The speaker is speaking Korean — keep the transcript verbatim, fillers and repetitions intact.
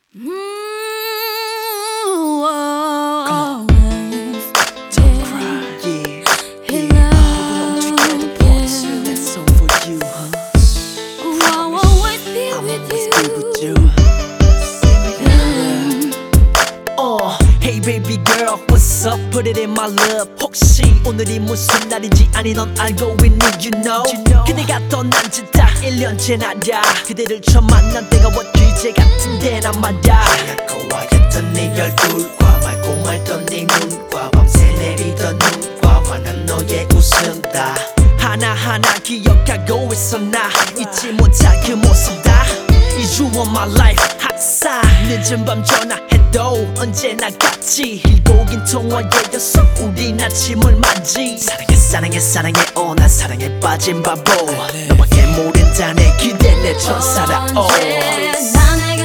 Mm, oh, Come on. Don't cry. Yeah. Hey, yeah. Love. Yeah. That's song for you, huh? Oh, I will always be I'll with always you. be with you. Oh, hey baby girl, what's up? Put it in my love. 혹시 오늘이 무슨 날인지 아니 넌 알고 있니? You know, you know. 그대가 떠난 지 딱 일 년째 나야. 그대를 처음 만난 때가 엊그제 같은데 난 말야. 하얗고 하였던 네 얼굴과 맑고 말던 네 눈과 밤새 내리던 눈과 환한 너의 웃음 다 하나하나 기억하고 있어. 나 잊지 못할 그 모습 다 Is you on my life 항상 늦은 밤 전화해도 언제나 같이 길고 긴 통화에서 우린 아침을 맞이 사랑해 사랑해 사랑해 oh 난 사랑에 빠진 바보 너밖에 모른다네 기대 내 천사라 oh